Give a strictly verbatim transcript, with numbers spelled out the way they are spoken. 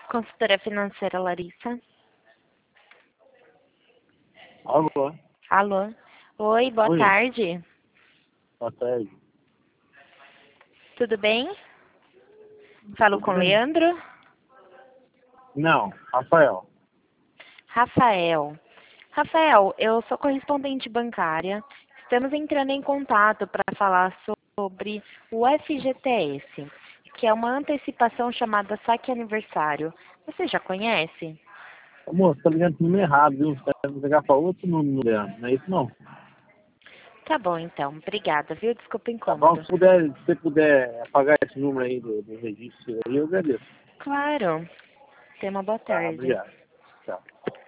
Consultora financeira Larissa. Alô? Alô? Oi, boa Oi. tarde. Boa tarde. Tudo bem? Falo Tudo com bem? Leandro? Não, Rafael. Rafael. Rafael, eu sou correspondente bancária. Estamos entrando em contato para falar sobre o F G T S, que é uma antecipação chamada Saque Aniversário. Você já conhece? Ô, moço, tá ligando pro número errado, viu? Você deve ligar pra outro número, Leandro. Não é isso, não. Tá bom, então. Obrigada, viu? Desculpa o Tá bom? incômodo. Se, puder, se você puder apagar esse número aí do, do registro aí, eu agradeço. Claro. Tenha uma boa Tá, tarde. obrigado. Tchau.